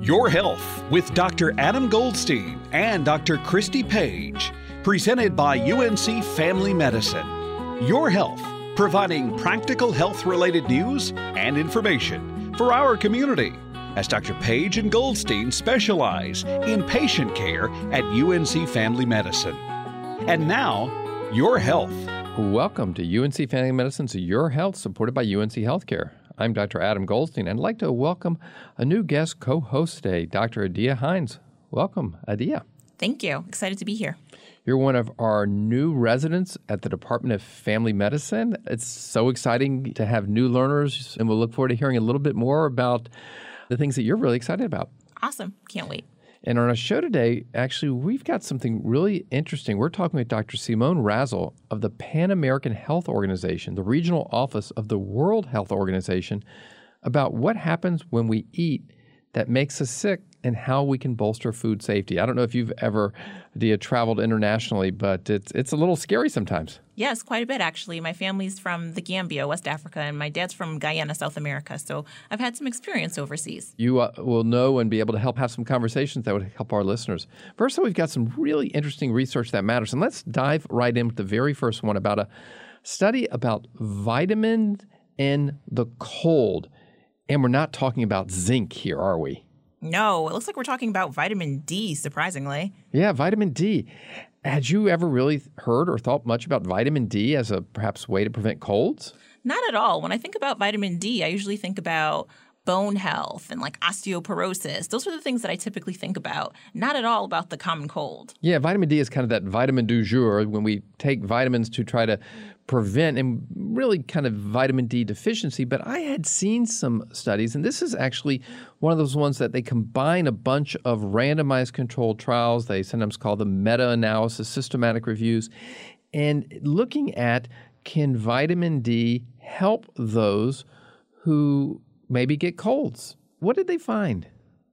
Your Health with Dr. Adam Goldstein and Dr. Christy Page, presented by UNC Family Medicine. Your Health, providing practical health-related news and information for our community, as Dr. Page and Goldstein specialize in patient care at UNC Family Medicine. And now, Your Health. Welcome to UNC Family Medicine's Your Health, supported by UNC Healthcare. I'm Dr. Adam Goldstein, and I'd like to welcome a new guest co-host today, Dr. Adia Hines. Welcome, Adia. Thank you. Excited to be here. You're one of our new residents at the Department of Family Medicine. It's so exciting to have new learners, and we'll look forward to hearing a little bit more about the things that you're really excited about. Awesome. Can't wait. And on our show today, actually, we've got something really interesting. We're talking with Dr. Simone Razzle of the Pan American Health Organization, the regional office of the World Health Organization, about what happens when we eat that makes us sick and how we can bolster food safety. I don't know if you've ever, Adia, traveled internationally, but it's a little scary sometimes. Yes, quite a bit, actually. My family's from the Gambia, West Africa, and my dad's from Guyana, South America. So I've had some experience overseas. You will know and be able to have some conversations that would help our listeners. First of all, we've got some really interesting research that matters. And let's dive right in with the very first one about a study about vitamins in the cold. And we're not talking about zinc here, are we? No, it looks like we're talking about vitamin D, surprisingly. Yeah, vitamin D. Had you ever really heard or thought much about vitamin D as a perhaps way to prevent colds? Not at all. When I think about vitamin D, I usually think about bone health and like osteoporosis. Those are the things that I typically think about, not at all about the common cold. Yeah, vitamin D is kind of that vitamin du jour when we take vitamins to try to prevent and really kind of vitamin D deficiency. But I had seen some studies, and this is actually one of those ones that they combine a bunch of randomized controlled trials. They sometimes call them meta-analysis, systematic reviews, and looking at can vitamin D help those who maybe get colds. What did they find?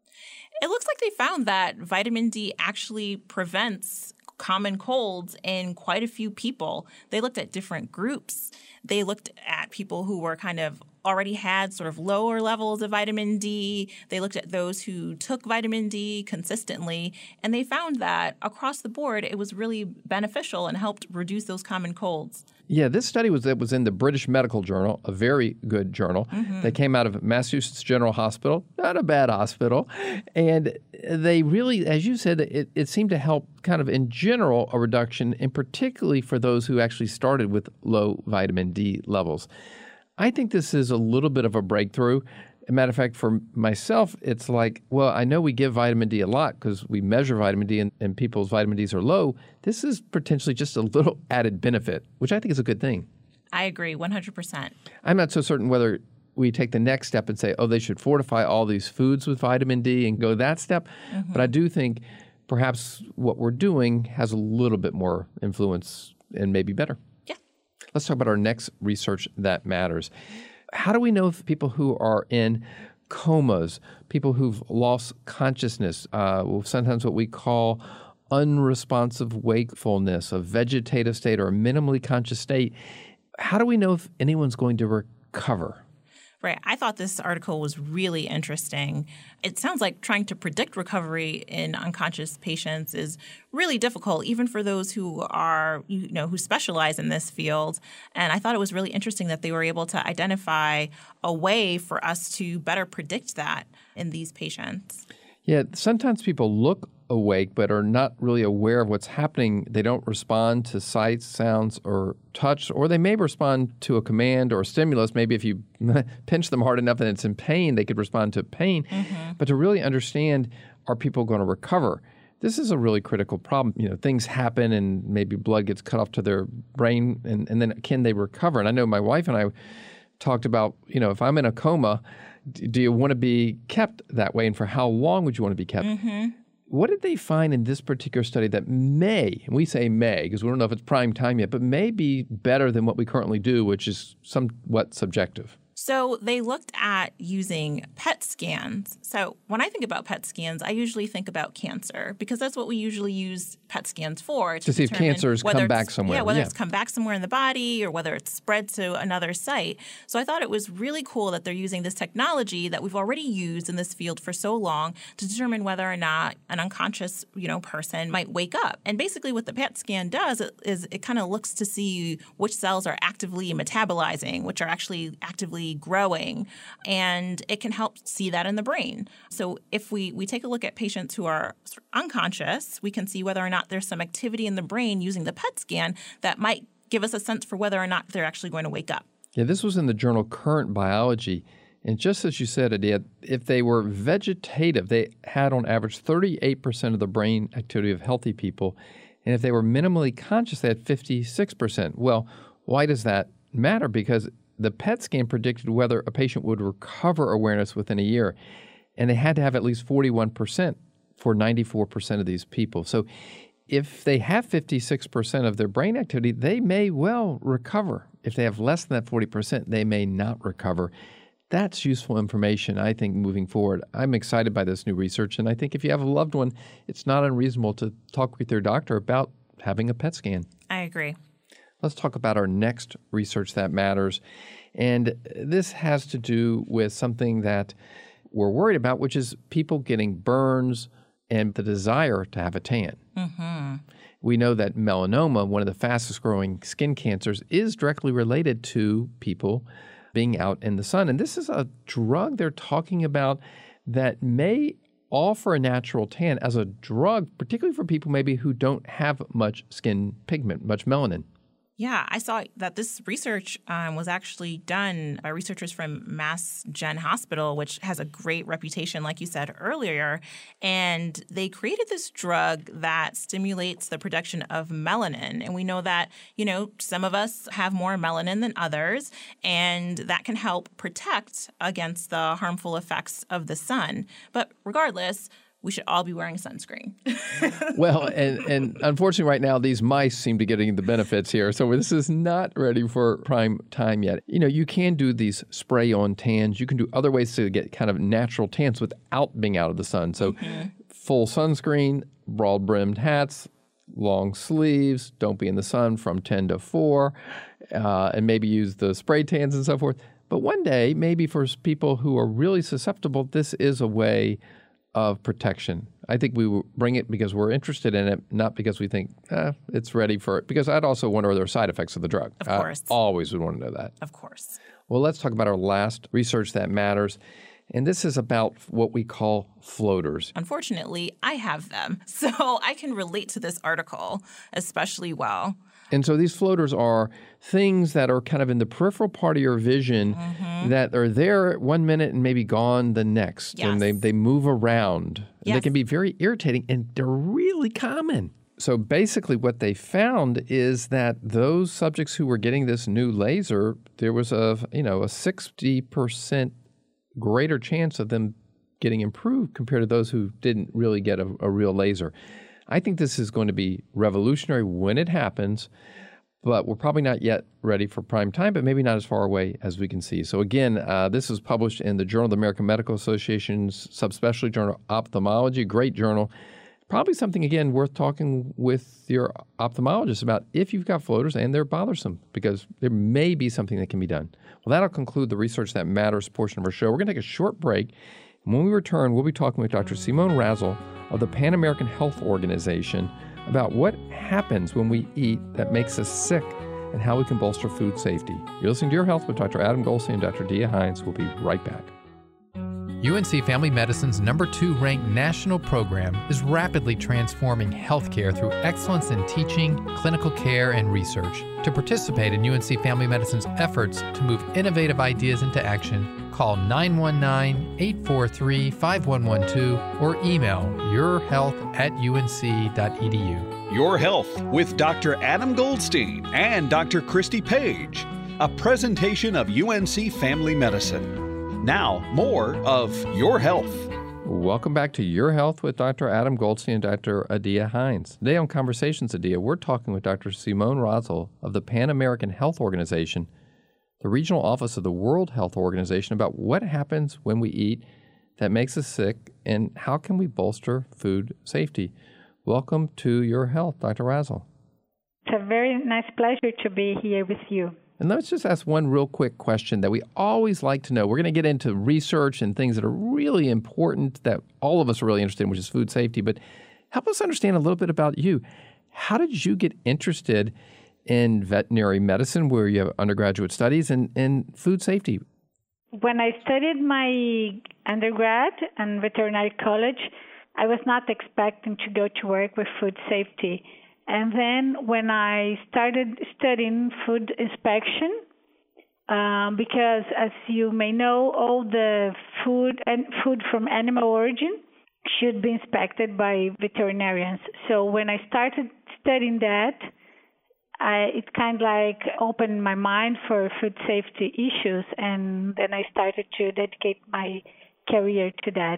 It looks like they found that vitamin D actually prevents common colds in quite a few people. They looked at different groups. They looked at people who were kind of already had sort of lower levels of vitamin D. They looked at those who took vitamin D consistently, and they found that across the board, it was really beneficial and helped reduce those common colds. Yeah, this study was in the British Medical Journal, a very good journal. Mm-hmm. They came out of Massachusetts General Hospital, not a bad hospital. And they really, as you said, it seemed to help kind of in general a reduction, and particularly for those who actually started with low vitamin D levels. I think this is a little bit of a breakthrough. As a matter of fact, for myself, it's like, well, I know we give vitamin D a lot because we measure vitamin D and people's vitamin Ds are low. This is potentially just a little added benefit, which I think is a good thing. I agree 100%. I'm not so certain whether we take the next step and say, oh, they should fortify all these foods with vitamin D and go that step. Mm-hmm. But I do think perhaps what we're doing has a little bit more influence and maybe better. Yeah. Let's talk about our next research that matters. How do we know if people who are in comas, people who've lost consciousness, sometimes what we call unresponsive wakefulness, a vegetative state or a minimally conscious state, how do we know if anyone's going to recover? Right. I thought this article was really interesting. It sounds like trying to predict recovery in unconscious patients is really difficult, even for those who are, who specialize in this field. And I thought it was really interesting that they were able to identify a way for us to better predict that in these patients. Yeah, sometimes people look awake but are not really aware of what's happening. They don't respond to sights, sounds, or touch, or they may respond to a command or a stimulus. Maybe if you pinch them hard enough and it's in pain, they could respond to pain. Mm-hmm. But to really understand, are people going to recover? This is a really critical problem. Things happen and maybe blood gets cut off to their brain, and then can they recover? And I know my wife and I talked about, if I'm in a coma, do you want to be kept that way, and for how long would you want to be kept? Mm-hmm. What did they find in this particular study that may, and we say may because we don't know if it's prime time yet, but may be better than what we currently do, which is somewhat subjective? So they looked at using PET scans. So when I think about PET scans, I usually think about cancer because that's what we usually use PET scans for. To see if cancer's come back somewhere. Yeah, whether it's come back somewhere in the body or whether it's spread to another site. So I thought it was really cool that they're using this technology that we've already used in this field for so long to determine whether or not an unconscious, person might wake up. And basically what the PET scan does is it kind of looks to see which cells are actively metabolizing, which are actually actively growing, and it can help see that in the brain. So if we take a look at patients who are unconscious, we can see whether or not there's some activity in the brain using the PET scan that might give us a sense for whether or not they're actually going to wake up. Yeah, this was in the journal Current Biology. And just as you said, Adia, if they were vegetative, they had on average 38% of the brain activity of healthy people. And if they were minimally conscious, they had 56%. Well, why does that matter? Because the PET scan predicted whether a patient would recover awareness within a year. And they had to have at least 41% for 94% of these people. So if they have 56% of their brain activity, they may well recover. If they have less than that 40%, they may not recover. That's useful information, I think, moving forward. I'm excited by this new research, and I think if you have a loved one, it's not unreasonable to talk with your doctor about having a PET scan. I agree. Let's talk about our next research that matters. And this has to do with something that we're worried about, which is people getting burns and the desire to have a tan. Mm-hmm. We know that melanoma, one of the fastest growing skin cancers, is directly related to people being out in the sun. And this is a drug they're talking about that may offer a natural tan as a drug, particularly for people maybe who don't have much skin pigment, much melanin. Yeah, I saw that this research was actually done by researchers from Mass Gen Hospital, which has a great reputation, like you said earlier. And they created this drug that stimulates the production of melanin. And we know that, some of us have more melanin than others, and that can help protect against the harmful effects of the sun. But regardless, we should all be wearing sunscreen. Well, and unfortunately right now, these mice seem to be getting the benefits here. So this is not ready for prime time yet. You can do these spray-on tans. You can do other ways to get kind of natural tans without being out of the sun. So full sunscreen, broad-brimmed hats, long sleeves, don't be in the sun from 10 to 4, and maybe use the spray tans and so forth. But one day, maybe for people who are really susceptible, this is a way of protection. I think we will bring it because we're interested in it, not because we think it's ready for it. Because I'd also wonder are there side effects of the drug. Of course. I always would want to know that. Of course. Well, let's talk about our last research that matters. And this is about what we call floaters. Unfortunately, I have them. So I can relate to this article especially well. And so these floaters are things that are kind of in the peripheral part of your vision that are there 1 minute and maybe gone the next. Yes. And they move around. Yes. They can be very irritating, and they're really common. So basically what they found is that those subjects who were getting this new laser, there was a 60% greater chance of them getting improved compared to those who didn't really get a real laser. I think this is going to be revolutionary when it happens, but we're probably not yet ready for prime time, but maybe not as far away as we can see. So again, this is published in the Journal of the American Medical Association's subspecialty journal, Ophthalmology, great journal. Probably something, again, worth talking with your ophthalmologist about if you've got floaters and they're bothersome, because there may be something that can be done. Well, that'll conclude the Research That Matters portion of our show. We're going to take a short break. And when we return, we'll be talking with Dr. Simone Razel of the Pan American Health Organization about what happens when we eat that makes us sick and how we can bolster food safety. You're listening to Your Health with Dr. Adam Goldstein and Dr. Dia Hines. We'll be right back. UNC Family Medicine's #2 ranked national program is rapidly transforming healthcare through excellence in teaching, clinical care, and research. To participate in UNC Family Medicine's efforts to move innovative ideas into action, call 919-843-5112 or email yourhealth@unc.edu. Your Health with Dr. Adam Goldstein and Dr. Christy Page, a presentation of UNC Family Medicine. Now, more of Your Health. Welcome back to Your Health with Dr. Adam Goldstein and Dr. Adia Hines. Today on Conversations, Adia, we're talking with Dr. Simone Razel of the Pan American Health Organization. the regional office of the World Health Organization, about what happens when we eat that makes us sick and how can we bolster food safety. Welcome to Your Health, Dr. Razzle. It's a very nice pleasure to be here with you. And let's just ask one real quick question that we always like to know. We're going to get into research and things that are really important that all of us are really interested in, which is food safety. But help us understand a little bit about you. How did you get interested in veterinary medicine, where you have undergraduate studies, and food safety? When I studied my undergrad and veterinary college, I was not expecting to go to work with food safety. And then when I started studying food inspection, because as you may know, all the food from animal origin should be inspected by veterinarians. So when I started studying that, it kind of like opened my mind for food safety issues, and then I started to dedicate my career to that.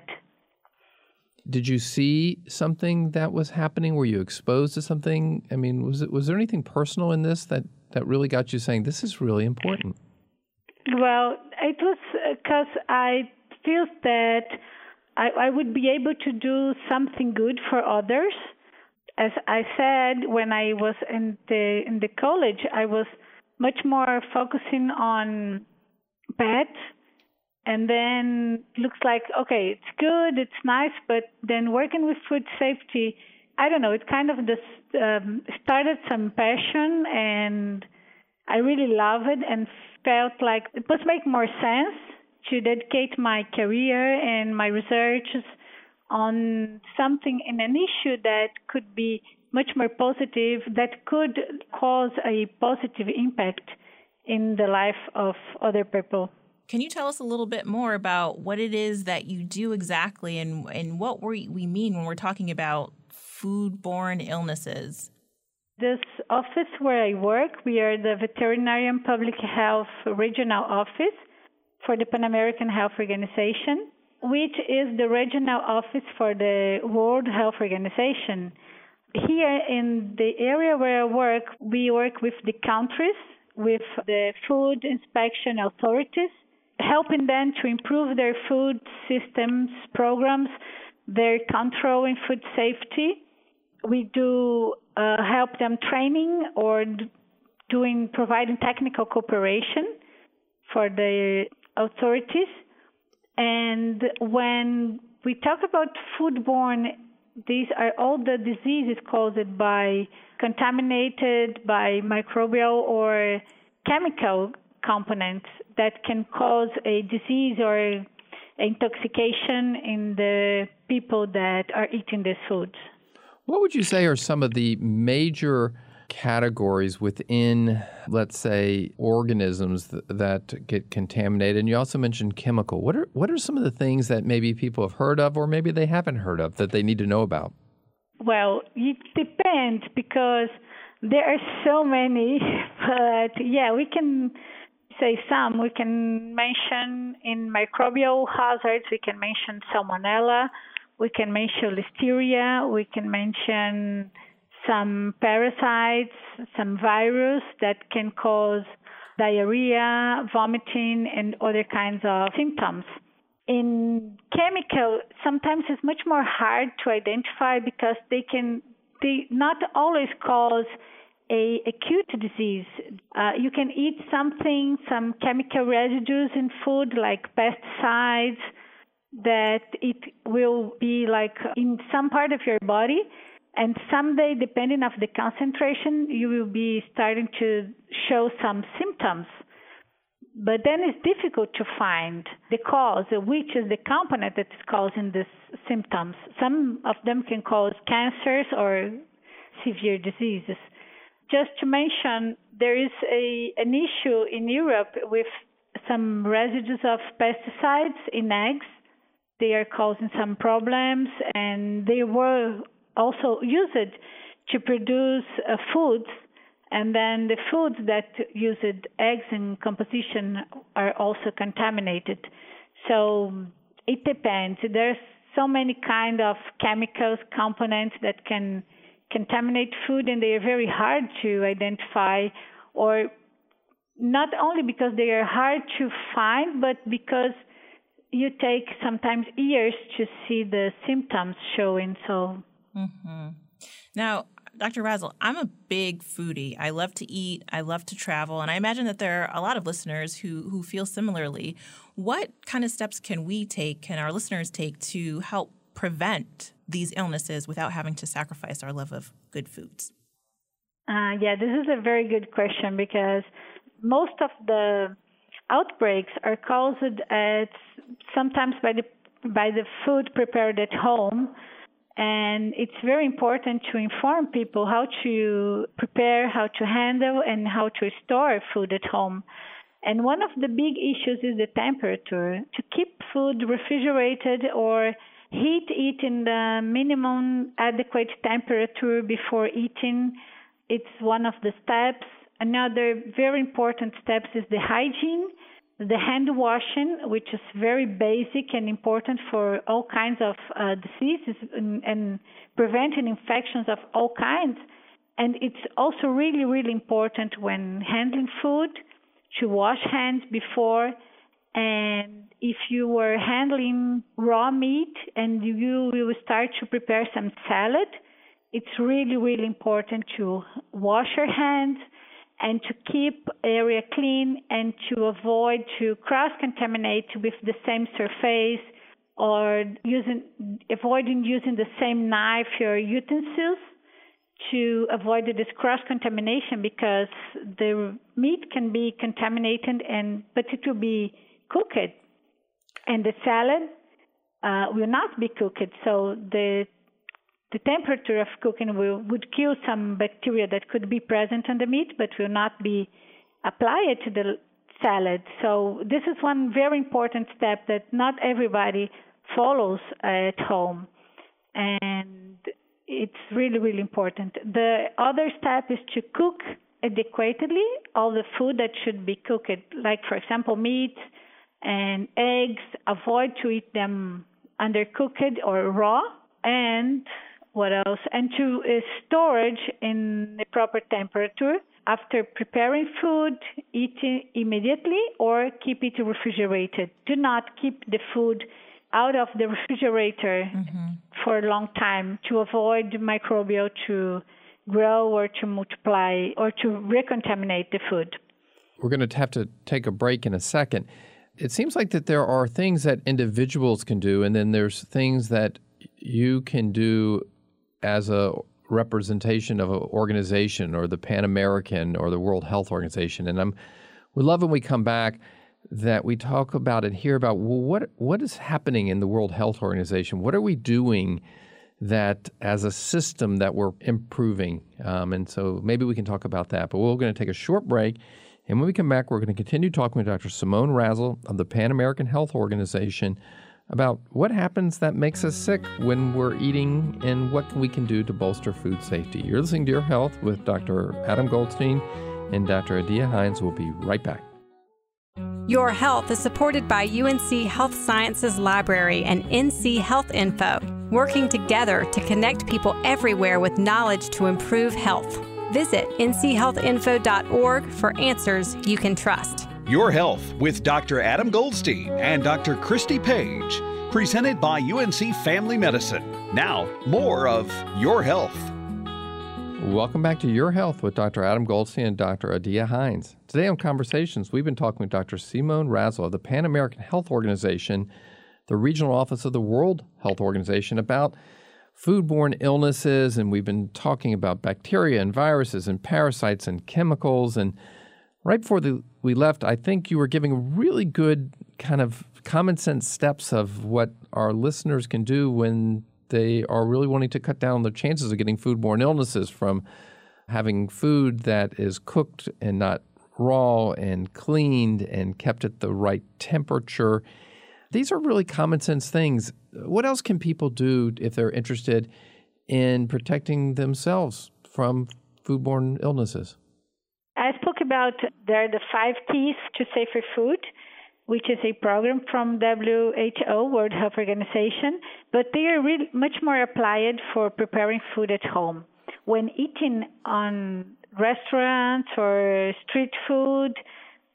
Did you see something that was happening? Were you exposed to something? I mean, was there anything personal in this that really got you saying, this is really important? Well, it was because I feel that I would be able to do something good for others. As I said, when I was in the college, I was much more focusing on pets. And then looks like, okay, it's good, it's nice, but then working with food safety, I don't know, it kind of just started some passion, and I really love it and felt like it must make more sense to dedicate my career and my research on something in an issue that could be much more positive, that could cause a positive impact in the life of other people. Can you tell us a little bit more about what it is that you do exactly and what we mean when we're talking about foodborne illnesses? This office where I work, we are the Veterinarian Public Health Regional Office for the Pan American Health Organization, which is the regional office for the World Health Organization. Here in the area where I work, we work with the countries, with the food inspection authorities, helping them to improve their food systems programs, their control in food safety. We do help them training or providing technical cooperation for the authorities. And when we talk about foodborne, these are all the diseases caused by contaminated by microbial or chemical components that can cause a disease or intoxication in the people that are eating these foods. What would you say are some of the major categories within, let's say, organisms that get contaminated? And you also mentioned chemical. What are some of the things that maybe people have heard of or maybe they haven't heard of that they need to know about? Well, it depends because there are so many, but yeah, we can say some. We can mention in microbial hazards, we can mention Salmonella, we can mention Listeria, we can mention some parasites, some virus that can cause diarrhea, vomiting, and other kinds of symptoms. In chemical, sometimes it's much more hard to identify because they not always cause a acute disease. You can eat some chemical residues in food like pesticides, that it will be like in some part of your body, and someday, depending on the concentration, you will be starting to show some symptoms. But then it's difficult to find the cause, which is the component that is causing these symptoms. Some of them can cause cancers or severe diseases. Just to mention, there is an issue in Europe with some residues of pesticides in eggs. They are causing some problems, and they were also used to produce foods, and then the foods that used eggs in composition are also contaminated. So it depends. There's so many kind of chemicals, components that can contaminate food, and they are very hard to identify, or not only because they are hard to find, but because you take sometimes years to see the symptoms showing. So, Now, Dr. Razel, I'm a big foodie. I love to eat. I love to travel. And I imagine that there are a lot of listeners who feel similarly. What kind of steps can our listeners take to help prevent these illnesses without having to sacrifice our love of good foods? This is a very good question, because most of the outbreaks are caused sometimes by the food prepared at home. And it's very important to inform people how to prepare, how to handle, and how to store food at home. And one of the big issues is the temperature. To keep food refrigerated or heat it in the minimum adequate temperature before eating, it's one of the steps. Another very important step is the hygiene. The hand washing, which is very basic and important for all kinds of diseases and preventing infections of all kinds. And it's also really, really important when handling food to wash hands before. And if you were handling raw meat and you will start to prepare some salad, it's really, really important to wash your hands and to keep area clean and to avoid to cross-contaminate with the same surface or avoiding using the same knife or utensils to avoid this cross-contamination, because the meat can be contaminated but it will be cooked, and the salad will not be cooked. So the temperature of cooking would kill some bacteria that could be present on the meat, but will not be applied to the salad. So this is one very important step that not everybody follows at home. And it's really, really important. The other step is to cook adequately all the food that should be cooked, like, for example, meat and eggs. Avoid to eat them undercooked or raw. And what else? And to storage in the proper temperature. After preparing food, eat it immediately or keep it refrigerated. Do not keep the food out of the refrigerator for a long time to avoid microbial to grow or to multiply or to recontaminate the food. We're going to have to take a break in a second. It seems like that there are things that individuals can do, and then there's things that you can do as a representation of an organization, or the Pan American or the World Health Organization. And we love when we come back that we talk about and hear about, well, what is happening in the World Health Organization? What are we doing that as a system that we're improving? And so maybe we can talk about that. But we're going to take a short break. And when we come back, we're going to continue talking with Dr. Simone Razel of the Pan American Health Organization about what happens that makes us sick when we're eating and what we can do to bolster food safety. You're listening to Your Health with Dr. Adam Goldstein and Dr. Adia Hines. We'll be right back. Your Health is supported by UNC Health Sciences Library and NC Health Info, working together to connect people everywhere with knowledge to improve health. Visit nchealthinfo.org for answers you can trust. Your Health with Dr. Adam Goldstein and Dr. Christy Page, presented by UNC Family Medicine. Now, more of Your Health. Welcome back to Your Health with Dr. Adam Goldstein and Dr. Adia Hines. Today on Conversations, we've been talking with Dr. Simone Razel of the Pan American Health Organization, the regional office of the World Health Organization, about foodborne illnesses, and we've been talking about bacteria and viruses and parasites and chemicals. And right before we left, I think you were giving really good kind of common sense steps of what our listeners can do when they are really wanting to cut down the chances of getting foodborne illnesses from having food that is cooked and not raw and cleaned and kept at the right temperature. These are really common sense things. What else can people do if they're interested in protecting themselves from foodborne illnesses? I spoke about there are the 5 T's to safer food, which is a program from WHO, World Health Organization, but they are really much more applied for preparing food at home. When eating on restaurants or street food,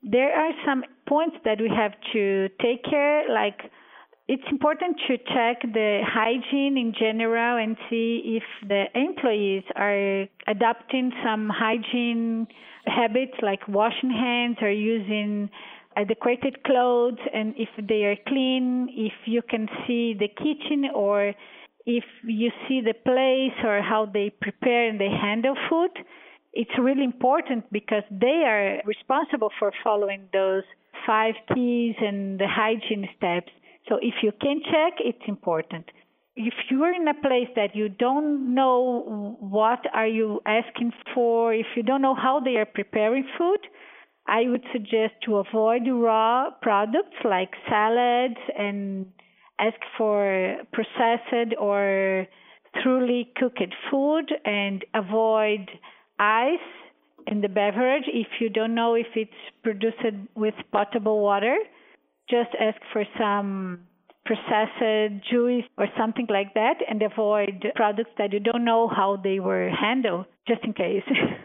there are some points that we have to take care, like it's important to check the hygiene in general and see if the employees are adopting some hygiene habits like washing hands or using adequate clothes, and if they are clean, if you can see the kitchen or if you see the place or how they prepare and they handle food. It's really important because they are responsible for following those 5 keys and the hygiene steps. So if you can check, it's important. If you're in a place that you don't know what are you asking for, if you don't know how they are preparing food, I would suggest to avoid raw products like salads and ask for processed or thoroughly cooked food, and avoid ice in the beverage. If you don't know if it's produced with potable water, just ask for some processed juice or something like that, and avoid products that you don't know how they were handled, just in case.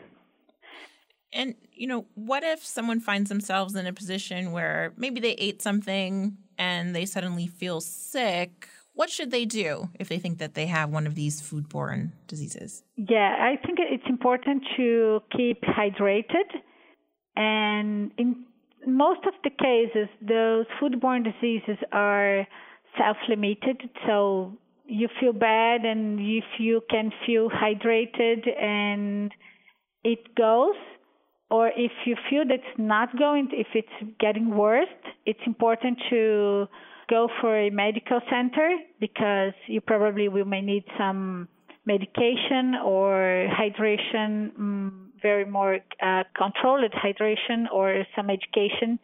And, what if someone finds themselves in a position where maybe they ate something and they suddenly feel sick? What should they do if they think that they have one of these foodborne diseases? Yeah, I think it's important to keep hydrated. And in most of the cases, those foodborne diseases are self-limited. So you feel bad, and if you can feel hydrated and it goes, or if you feel that it's not going, if it's getting worse, it's important to go for a medical center, because you probably may need some medication or hydration, very more controlled hydration, or some education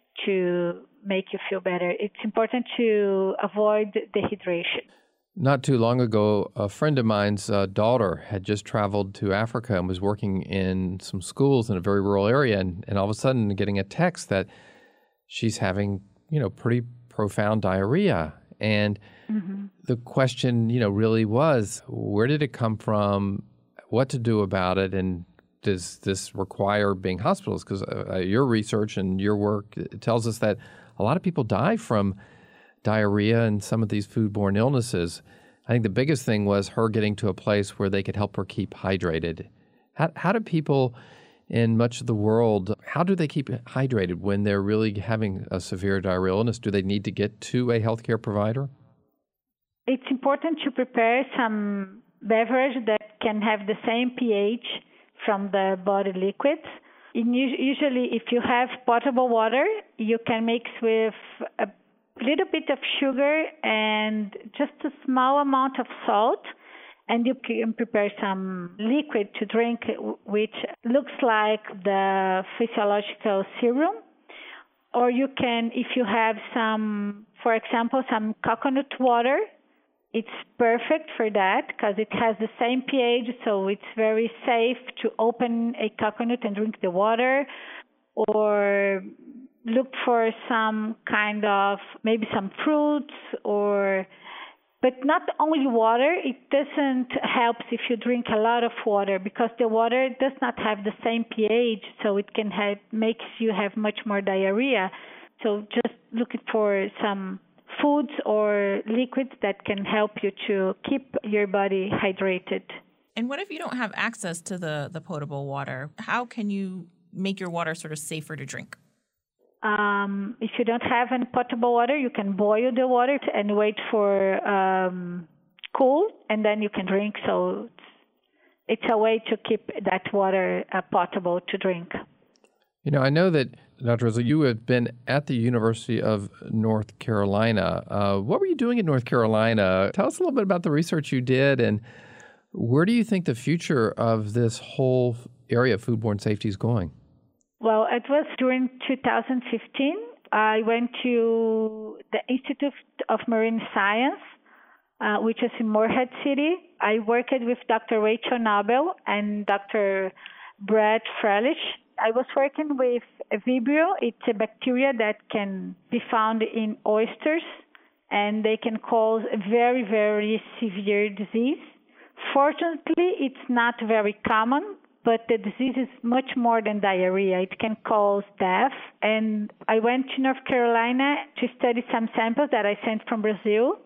to make you feel better. It's important to avoid dehydration. Not too long ago, a friend of mine's daughter had just traveled to Africa and was working in some schools in a very rural area, and all of a sudden getting a text that she's having, pretty profound diarrhea. And the question, really was, where did it come from, what to do about it, and does this require being hospitals? Because your research and your work tells us that a lot of people die from diarrhea and some of these foodborne illnesses. I think the biggest thing was her getting to a place where they could help her keep hydrated. How do people in much of the world, how do they keep hydrated when they're really having a severe diarrheal illness? Do they need to get to a healthcare provider? It's important to prepare some beverage that can have the same pH from the body liquids. Usually, if you have potable water, you can mix with a little bit of sugar and just a small amount of salt, and you can prepare some liquid to drink, which looks like the physiological serum. Or you can, if you have some, for example, some coconut water, it's perfect for that because it has the same pH, so it's very safe to open a coconut and drink the water. Or look for some kind of, maybe some fruits, but not only water. It doesn't help if you drink a lot of water, because the water does not have the same pH, so it can makes you have much more diarrhea. So just looking for some foods or liquids that can help you to keep your body hydrated. And what if you don't have access to the potable water? How can you make your water sort of safer to drink? If you don't have any potable water, you can boil the water and wait for cool, and then you can drink. So it's a way to keep that water potable to drink. I know that, Dr. Rizzo, you have been at the University of North Carolina. What were you doing in North Carolina? Tell us a little bit about the research you did, and where do you think the future of this whole area of foodborne safety is going? Well, it was during 2015. I went to the Institute of Marine Science, which is in Morehead City. I worked with Dr. Rachel Nobel and Dr. Brad Frelich. I was working with Vibrio. It's a bacteria that can be found in oysters, and they can cause a very, very severe disease. Fortunately, it's not very common, but the disease is much more than diarrhea. It can cause death. And I went to North Carolina to study some samples that I sent from Brazil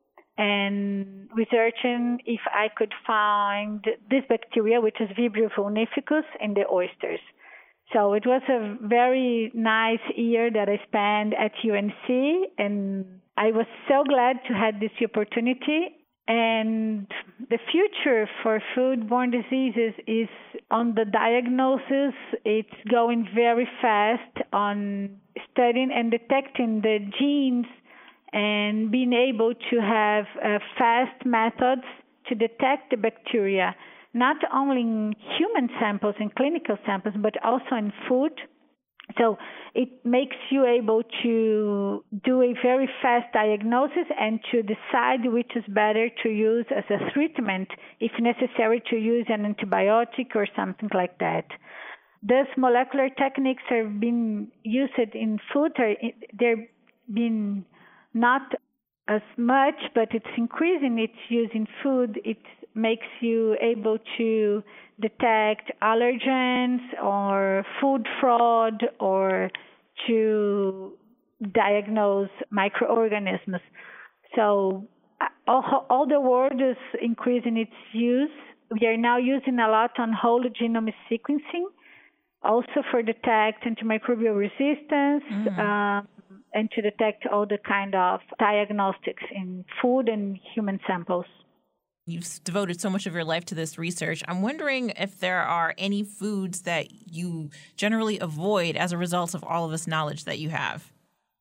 and researching if I could find this bacteria, which is Vibrio vulnificus, in the oysters. So it was a very nice year that I spent at UNC, and I was so glad to have this opportunity. And the future for foodborne diseases is on the diagnosis. It's going very fast on studying and detecting the genes and being able to have fast methods to detect the bacteria, not only in human samples and clinical samples, but also in food. So it makes you able to do a very fast diagnosis and to decide which is better to use as a treatment, if necessary to use an antibiotic or something like that. These molecular techniques have been used in food. They're been not as much, but it's increasing its use in food. It makes you able to detect allergens or food fraud or to diagnose microorganisms. So all the world is increasing its use. We are now using a lot on whole genome sequencing, also for detect antimicrobial resistance, and to detect all the kind of diagnostics in food and human samples. You've devoted so much of your life to this research. I'm wondering if there are any foods that you generally avoid as a result of all of this knowledge that you have.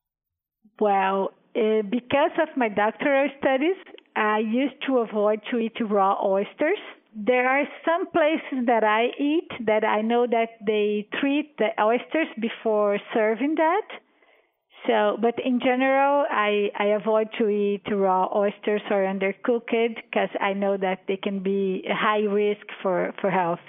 Well, because of my doctoral studies, I used to avoid to eat raw oysters. There are some places that I eat that I know that they treat the oysters before serving that. So, but in general, I avoid to eat raw oysters or undercooked because I know that they can be a high risk for health.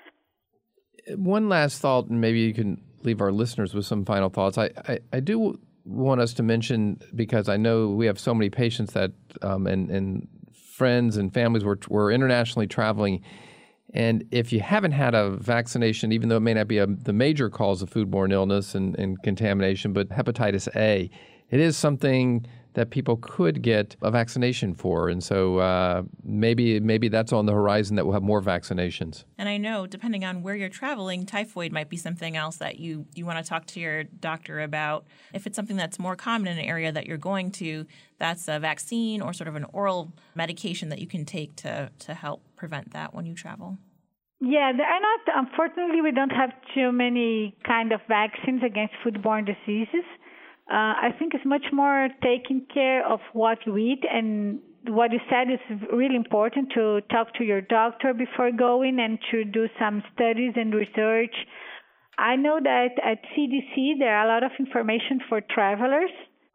One last thought, and maybe you can leave our listeners with some final thoughts. I do want us to mention, because I know we have so many patients that and friends and families were internationally traveling. And if you haven't had a vaccination, even though it may not be the major cause of foodborne illness and contamination, but hepatitis A, it is something that people could get a vaccination for. And so maybe that's on the horizon, that we'll have more vaccinations. And I know, depending on where you're traveling, typhoid might be something else that you want to talk to your doctor about. If it's something that's more common in an area that you're going to, that's a vaccine or sort of an oral medication that you can take to help prevent that when you travel. Yeah, there are not, unfortunately, we don't have too many kind of vaccines against foodborne diseases. I think it's much more taking care of what you eat, and what you said is really important, to talk to your doctor before going and to do some studies and research. I know that at CDC there are a lot of information for travelers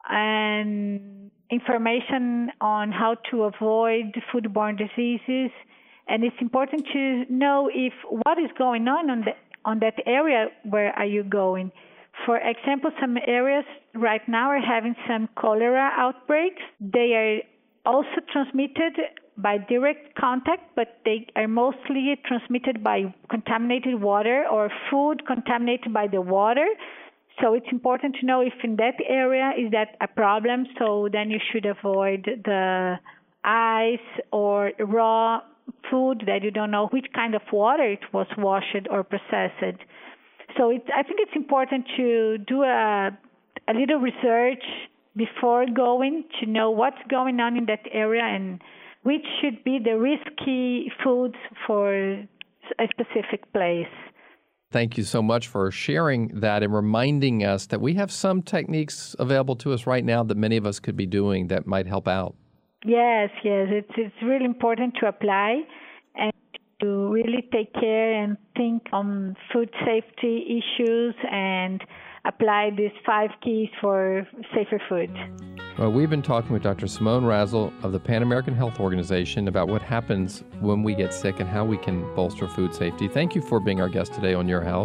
and information on how to avoid foodborne diseases, and it's important to know if what is going on that area where are you going. For example, some areas right now are having some cholera outbreaks. They are also transmitted by direct contact, but they are mostly transmitted by contaminated water or food contaminated by the water. So it's important to know if in that area is that a problem. So then you should avoid the ice or raw food that you don't know which kind of water it was washed or processed. So I think it's important to do a little research before going to know what's going on in that area and which should be the risky foods for a specific place. Thank you so much for sharing that and reminding us that we have some techniques available to us right now that many of us could be doing that might help out. Yes, it's really important to apply and to really take care and think on food safety issues and apply these 5 keys for safer food. Well, we've been talking with Dr. Simone Razzle of the Pan American Health Organization about what happens when we get sick and how we can bolster food safety. Thank you for being our guest today on Your Health.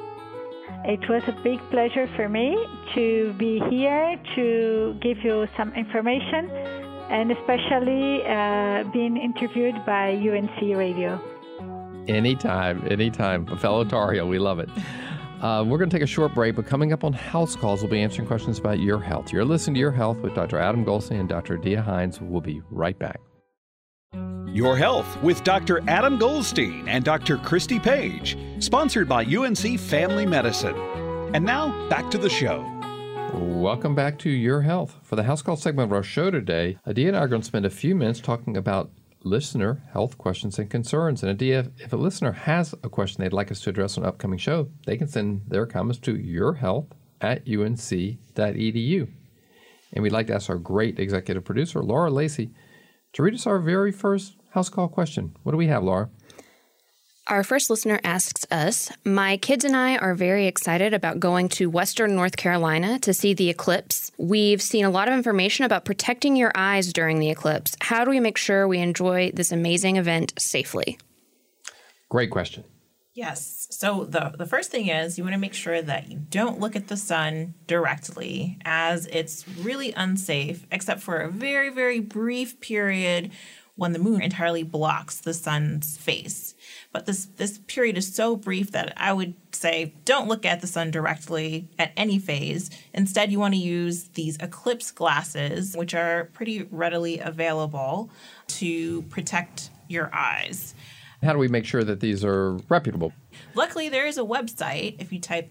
It was a big pleasure for me to be here to give you some information, and especially being interviewed by UNC Radio. Anytime. A fellow Tar Heel, we love it. We're going to take a short break, but coming up on House Calls, we'll be answering questions about your health. You're listening to Your Health with Dr. Adam Goldstein and Dr. Dia Hines. We'll be right back. Your Health with Dr. Adam Goldstein and Dr. Christy Page, sponsored by UNC Family Medicine. And now, back to the show. Welcome back to Your Health. For the House Call segment of our show today, Adia and I are going to spend a few minutes talking about listener health questions and concerns. And Adia, if a listener has a question they'd like us to address on an upcoming show, they can send their comments to yourhealth@unc.edu. And we'd like to ask our great executive producer, Laura Lacey, to read us our very first House Call question. What do we have, Laura? Our first listener asks us, my kids and I are very excited about going to Western North Carolina to see the eclipse. We've seen a lot of information about protecting your eyes during the eclipse. How do we make sure we enjoy this amazing event safely? Great question. Yes. So the first thing is you want to make sure that you don't look at the sun directly, as it's really unsafe, except for a very, very brief period when the moon entirely blocks the sun's face. But this period is so brief that I would say don't look at the sun directly at any phase. Instead, you want to use these eclipse glasses, which are pretty readily available to protect your eyes. How do we make sure that these are reputable? Luckily, there is a website. If you type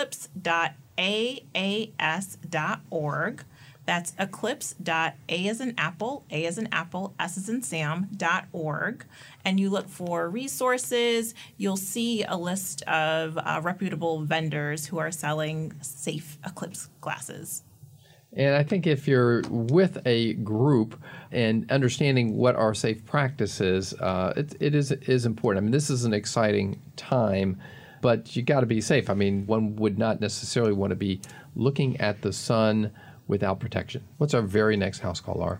eclipse.aas.org, that's eclipse.a as in apple, S as in Sam.org, and you look for resources, you'll see a list of reputable vendors who are selling safe eclipse glasses. And I think if you're with a group and understanding what are safe practices, it is important. I mean, this is an exciting time, but you got to be safe. I mean, one would not necessarily want to be looking at the sun without protection. What's our very next house call, Laura?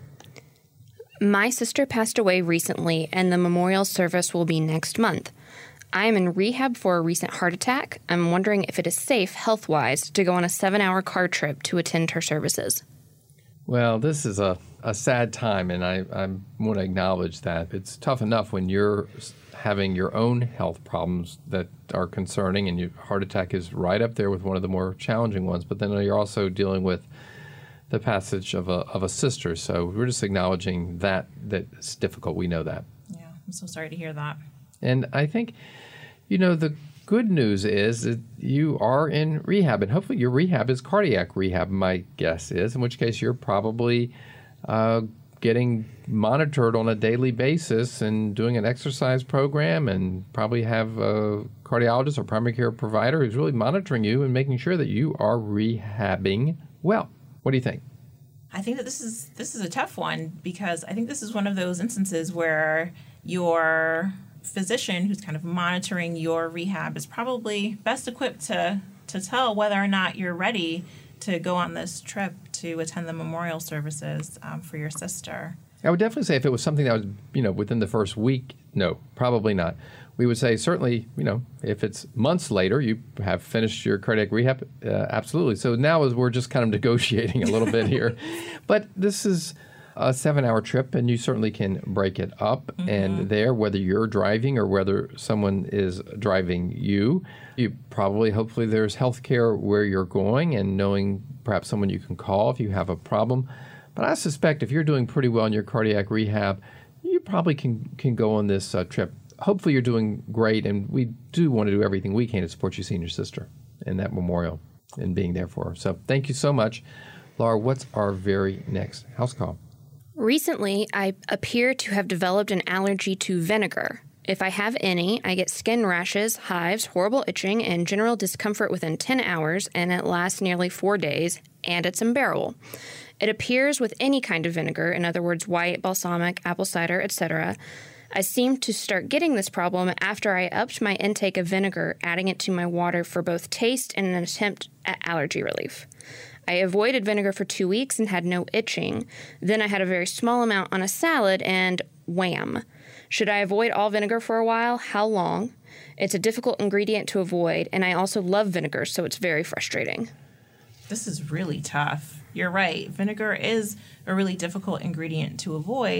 My sister passed away recently, and the memorial service will be next month. I am in rehab for a recent heart attack. I'm wondering if it is safe, health-wise, to go on a 7-hour car trip to attend her services. Well, this is a sad time, and I want to acknowledge that. It's tough enough when you're having your own health problems that are concerning, and your heart attack is right up there with one of the more challenging ones, but then you're also dealing with the passage of a sister. So we're just acknowledging that it's difficult. We know that. Yeah, I'm so sorry to hear that. And I think, the good news is that you are in rehab, and hopefully your rehab is cardiac rehab, my guess is, in which case you're probably getting monitored on a daily basis and doing an exercise program, and probably have a cardiologist or primary care provider who's really monitoring you and making sure that you are rehabbing well. What do you think? I think that this is a tough one, because I think this is one of those instances where your physician who's kind of monitoring your rehab is probably best equipped to tell whether or not you're ready to go on this trip to attend the memorial services for your sister. I would definitely say if it was something that was, within the first week, no, probably not. We would say certainly, if it's months later, you have finished your cardiac rehab, absolutely. So now we're just kind of negotiating a little bit here. But this is a 7-hour trip, and you certainly can break it up. Mm-hmm. And there, whether you're driving or whether someone is driving you probably, hopefully there's health care where you're going, and knowing perhaps someone you can call if you have a problem. But I suspect if you're doing pretty well in your cardiac rehab, you probably can go on this trip. Hopefully you're doing great, and we do want to do everything we can to support you seeing your sister in that memorial and being there for her. So thank you so much. Laura, what's our very next house call? Recently, I appear to have developed an allergy to vinegar. If I have any, I get skin rashes, hives, horrible itching, and general discomfort within 10 hours, and it lasts nearly 4 days, and it's unbearable. It appears with any kind of vinegar, in other words, white, balsamic, apple cider, etc. I seemed to start getting this problem after I upped my intake of vinegar, adding it to my water for both taste and an attempt at allergy relief. I avoided vinegar for 2 weeks and had no itching. Then I had a very small amount on a salad and wham. Should I avoid all vinegar for a while? How long? It's a difficult ingredient to avoid, and I also love vinegar, so it's very frustrating. This is really tough. You're right. Vinegar is a really difficult ingredient to avoid.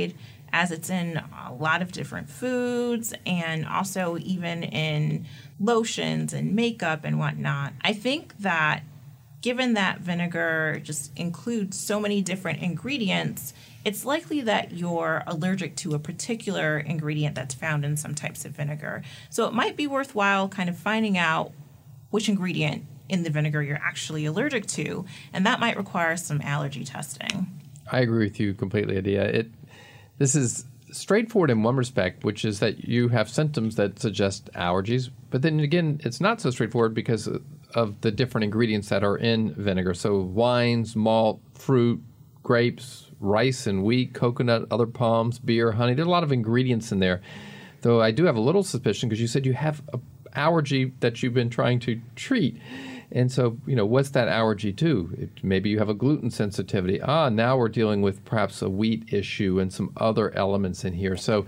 as it's in a lot of different foods and also even in lotions and makeup and whatnot. I think that given that vinegar just includes so many different ingredients, it's likely that you're allergic to a particular ingredient that's found in some types of vinegar. So it might be worthwhile kind of finding out which ingredient in the vinegar you're actually allergic to, and that might require some allergy testing. I agree with you completely, Adia. This is straightforward in one respect, which is that you have symptoms that suggest allergies, but then again, it's not so straightforward because of the different ingredients that are in vinegar. So wines, malt, fruit, grapes, rice and wheat, coconut, other palms, beer, honey. There are a lot of ingredients in there. Though I do have a little suspicion because you said you have an allergy that you've been trying to treat. And so, what's that allergy to? Maybe you have a gluten sensitivity. Now we're dealing with perhaps a wheat issue and some other elements in here. So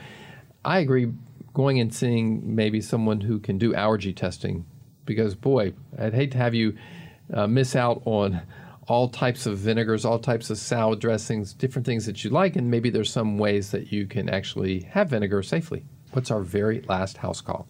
I agree, going and seeing maybe someone who can do allergy testing, because, boy, I'd hate to have you miss out on all types of vinegars, all types of salad dressings, different things that you like, and maybe there's some ways that you can actually have vinegar safely. What's our very last house call?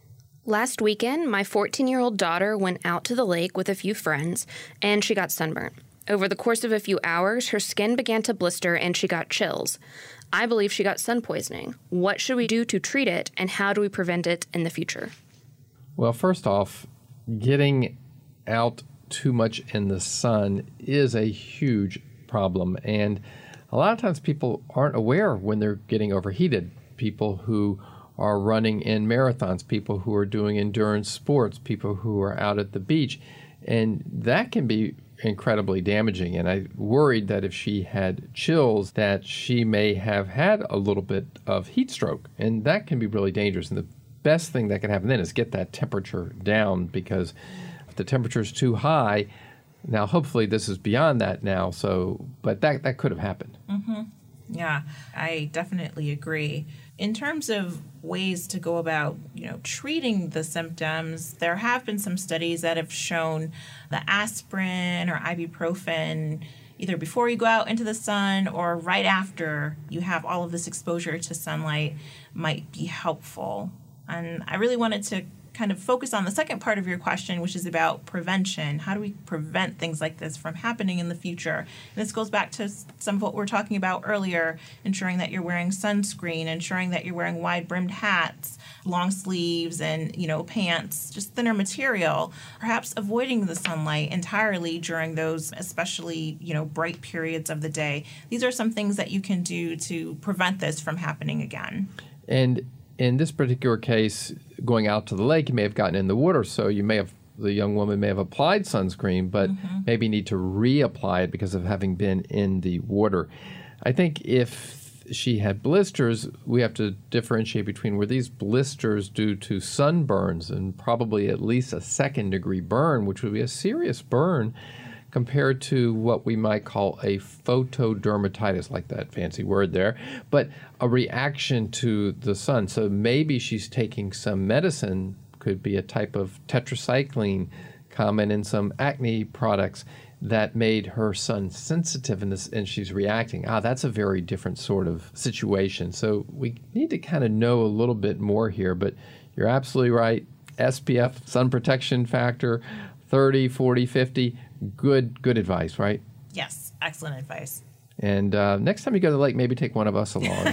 Last weekend, my 14-year-old daughter went out to the lake with a few friends, and she got sunburnt. Over the course of a few hours, her skin began to blister and she got chills. I believe she got sun poisoning. What should we do to treat it, and how do we prevent it in the future? Well, first off, getting out too much in the sun is a huge problem, and a lot of times people aren't aware when they're getting overheated. People who are running in marathons, people who are doing endurance sports, people who are out at the beach. And that can be incredibly damaging. And I worried that if she had chills, that she may have had a little bit of heat stroke. And that can be really dangerous. And the best thing that can happen then is get that temperature down, because if the temperature is too high, now hopefully this is beyond that now. But that could have happened. Mm-hmm. Yeah, I definitely agree. In terms of ways to go about, treating the symptoms, there have been some studies that have shown the aspirin or ibuprofen, either before you go out into the sun or right after you have all of this exposure to sunlight, might be helpful. And I really wanted to kind of focus on the second part of your question, which is about prevention. How do we prevent things like this from happening in the future? And this goes back to some of what we were talking about earlier, ensuring that you're wearing sunscreen, ensuring that you're wearing wide-brimmed hats, long sleeves, and, pants, just thinner material, perhaps avoiding the sunlight entirely during those especially, bright periods of the day. These are some things that you can do to prevent this from happening again. And in this particular case, going out to the lake, you may have gotten in the water, so the young woman may have applied sunscreen, but maybe need to reapply it because of having been in the water. I think if she had blisters, we have to differentiate between were these blisters due to sunburns, and probably at least a second-degree burn, which would be a serious burn, compared to what we might call a photodermatitis, like that fancy word there, but a reaction to the sun. So maybe she's taking some medicine, could be a type of tetracycline common in some acne products, that made her sun sensitive and she's reacting. That's a very different sort of situation. So we need to kind of know a little bit more here, but you're absolutely right. SPF, sun protection factor, 30, 40, 50, good advice, right? Yes, excellent advice. And next time you go to the lake, maybe take one of us along.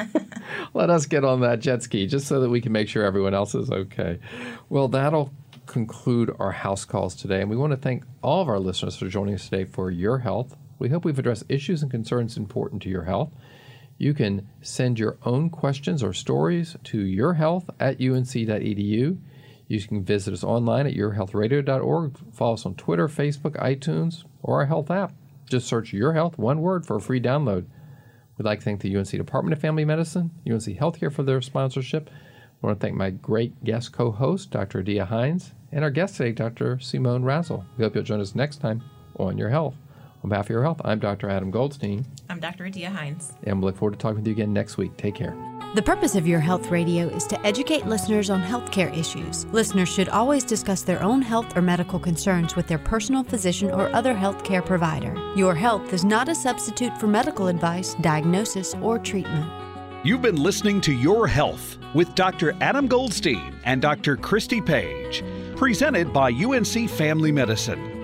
Let us get on that jet ski just so that we can make sure everyone else is okay. Well, that'll conclude our house calls today. And we want to thank all of our listeners for joining us today for Your Health. We hope we've addressed issues and concerns important to your health. You can send your own questions or stories to yourhealth@unc.edu. You can visit us online at yourhealthradio.org. Follow us on Twitter, Facebook, iTunes, or our health app. Just search Your Health, one word, for a free download. We'd like to thank the UNC Department of Family Medicine, UNC Healthcare for their sponsorship. I want to thank my great guest co-host, Dr. Adia Hines, and our guest today, Dr. Simone Razzle. We hope you'll join us next time on Your Health. On behalf of Your Health, I'm Dr. Adam Goldstein. I'm Dr. Adia Hines. And we look forward to talking with you again next week. Take care. The purpose of Your Health Radio is to educate listeners on healthcare issues. Listeners should always discuss their own health or medical concerns with their personal physician or other healthcare provider. Your Health is not a substitute for medical advice, diagnosis, or treatment. You've been listening to Your Health with Dr. Adam Goldstein and Dr. Christy Page, presented by UNC Family Medicine.